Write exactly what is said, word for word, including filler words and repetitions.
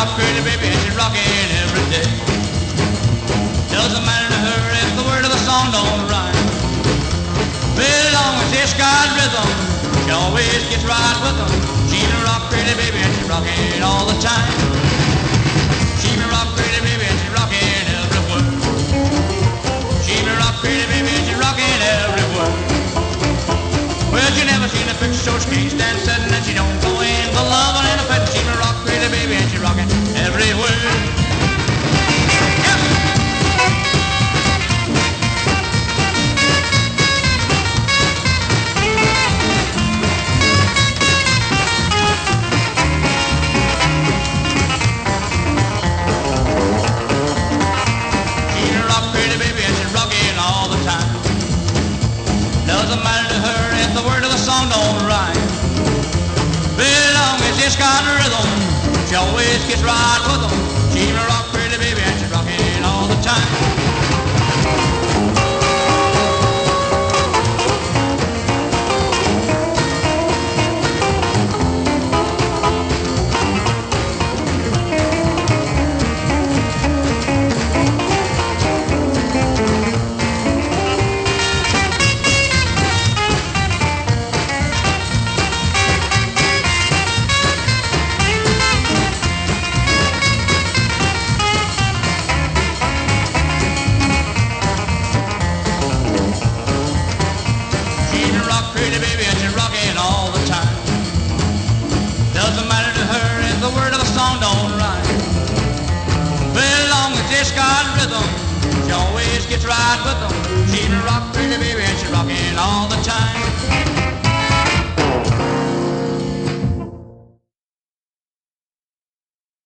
rock crazy baby and she's rocking every day. Doesn't matter to her if the word of the song don't rhyme. As long as it's got rhythm, she always gets right with them. She's a rock crazy baby and she's rocking all the time. She's a rock crazy baby and she's rocking everywhere. She's a rock crazy baby and she's rocking everywhere. Well, you never seen a picture so she can't stand sitting and she don't go in for loving and a petting. She's a rock crazy baby and she's rocking everywhere. Doesn't matter to her if the word of the song don't rhyme. As long as it's got rhythm, she always gets right with them. She's a rock crazy baby and she's rocking all the time. Crazy baby and she's rocking all the time. Doesn't matter to her if the word of the song don't rhyme. But as long as it's got rhythm, she always gets right with them. She's a rock crazy baby and she's rocking all the time.